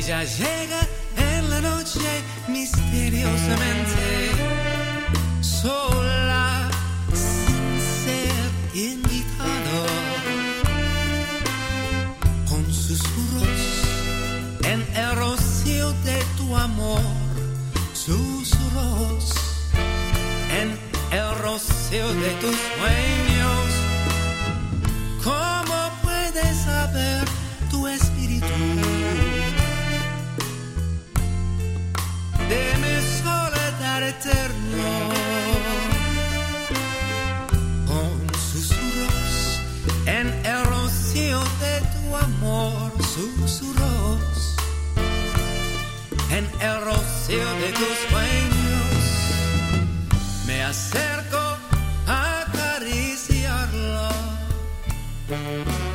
Ella llega en la noche misteriosamente, sola, sin ser invitado, con susurros en el rocío de tu amor, susurros en el rocío de tus sueños. ¿Cómo puedes saber tu espíritu de mi soledad eterno? Con susurros en el rocío de tu amor, susurros en el rocío de tus sueños. Me acerco a acariciarla.